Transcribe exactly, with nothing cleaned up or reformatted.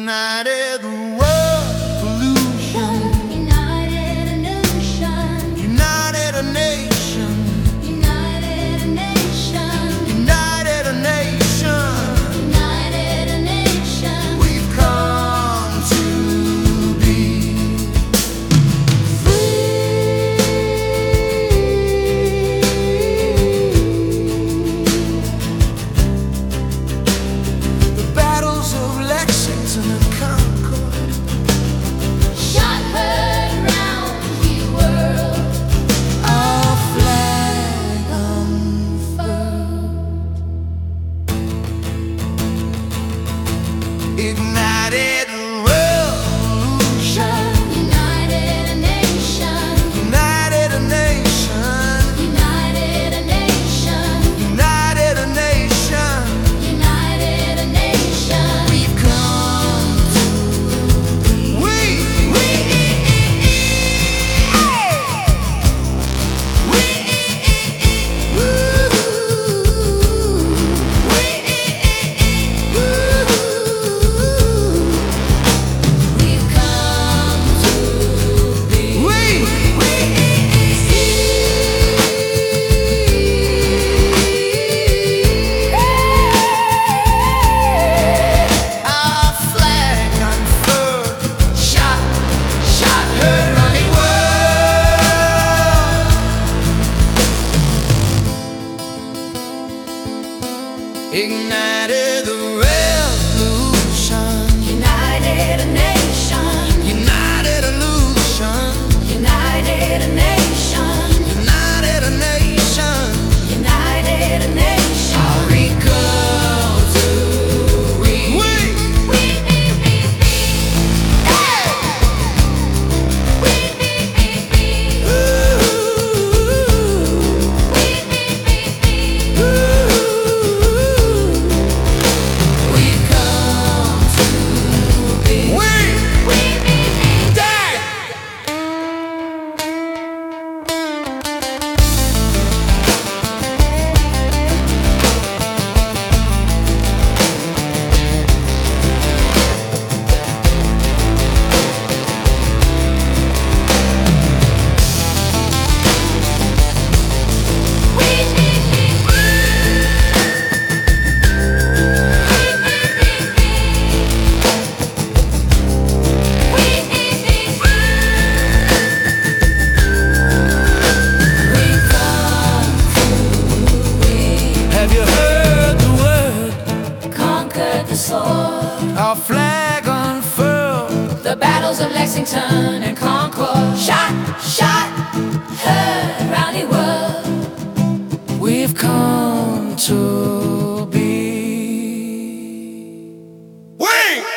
United the world pollution, United a nation, united a nation, united a nation, united a nation. united a nation. We've come to be the battles of Lexington and Concord, Shot heard round the world, our flag unfurled, ignited a revolution, united a nation, united a nation, united a nation, united a nation. united a nation. We've come to we we We've come to be. Our flag unfurled, shot, shot heard running world. Ignited the revolution, United a nation, united illusion, united a nation, united a nation. united a nation. We come to we we We be be be. Hey. We be be be. ooh, We be be be. ooh. We've come to be. We We be be. die. We be be be. We be be be. We be be be. We've come to be. Have you heard the word? Conquered the sword. Our flag unfurled. The battles of Lexington and Concord. Shot, shot, heard round the world. We've come to be. Wing!